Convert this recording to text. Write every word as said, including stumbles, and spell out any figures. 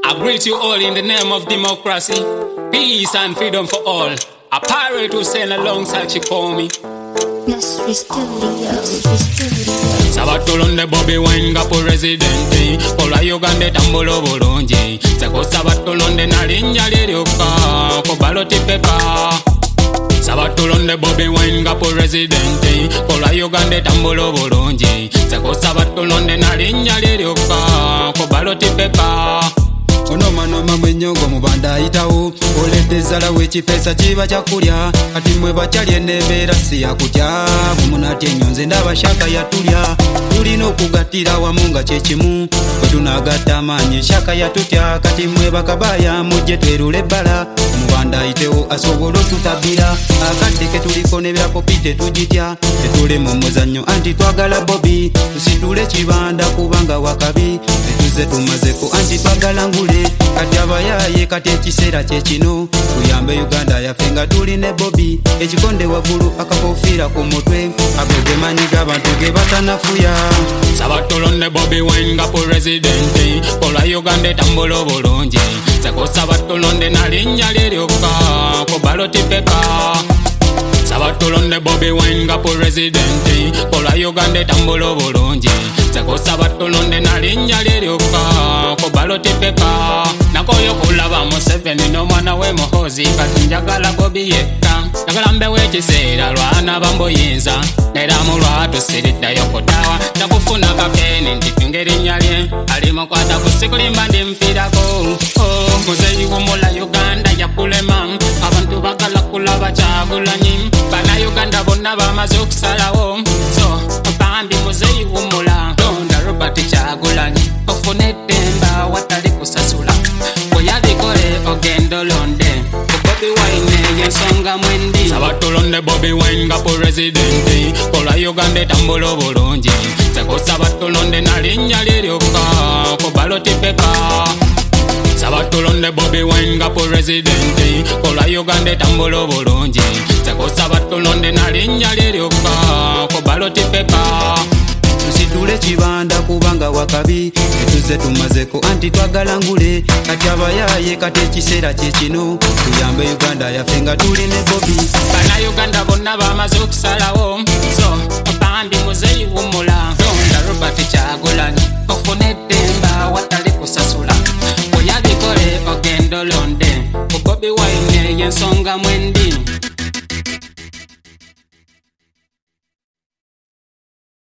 I greet you all in the name of democracy, peace and freedom for all. A pirate who sail alongside Chikomi. Nasri Studios, Nasri Studios. Sabatulonde Bobby Wine Gapo residente. Kola Uganda tambolo bulungi. Seko sabatulonde nalinnya liryoka. Kobaloti pepa. Sabatulonde Bobby Wine Gapo residente. Kola Uganda tambolo bulungi. Seko sabatulonde nalinnya liryoka. Kobaloti pepa. Onoma noma mwenyongo mubanda ayitawo olede zala wekipesa kiba kyakulya kati mwe bakyalye n'embeera si yakutya bumunatya ennyonze ndaba shaka yatulya tulina okugattira wamu nga kyekimu bwe tunagatta amaanyi shaka yatutya kati mwe bakabaya mujje twerule ebbala omubanda ayitewo asobola otutabira akadde ke tuliko n'ebirako pite tugitya tetule mu muzannyo anti twagala Bobby tusitule kibanda kubanga wakabi tetuze tumazeko anti twagala ngule kati abayaye kati ekiseera kyekino tuyambe Uganda yaffe nga tuli ne Bobby ekikonde waggulu akakofiira ku mutwe ago ge manyi g'abantu ge batanafuya. Sabatulonde Bobby Wine Gapo residente. Kola Uganda tambula bulungi. Seko sabatulonde nalinnya liryoka. Kobaloti pepa. Sabatulonde Bobby Wine Gapo residente. Kola Uganda tambula bulungi. Seko sabatulonde nalinnya liryoka. Kobaloti pepa. Nakoyo kulaba Museveni n'omwana we Muhoozi kati njagala Bobby yekka. Njagala mbewo ekiseera lwana bamboyinza era mu lwatu siriddayo kutawa nakufuna kakeni nti erinnya lye alimukwata ku sikulimba ndimfiirako. Oh, muzeeyi wumula Uganda yakulema abantu bagala kulaba Kyagulanyi bana Uganda bonna bamaze okusalawo so bambi muzeeyi wumula Londa Robert Kyagulanyi ofune eddemba watali kusasula bweyabikole ogenda olonde Bobby Wine yensonga mwendi. Sabatulonde Bobby Wine Gapo residente. Kola Uganda tambula bulungi. Seko sabatulonde nalinnya liryoka. Kobaloti pepa. Sabatulonde Bobby Wine Gapo residente. Kola Uganda tambula bulungi. Seko sabatulonde nalinnya liryoka. Kobaloti pepa. Tusitule kibanda kubanga wakabi tetuze tumazeko anti twagala ngule kati abayaye kati ekiseera kyekino tuyambe Uganda yaffe nga tuli ne Bobby bana Uganda bonna bamaze okusalawo so bambi muzeeyi wumula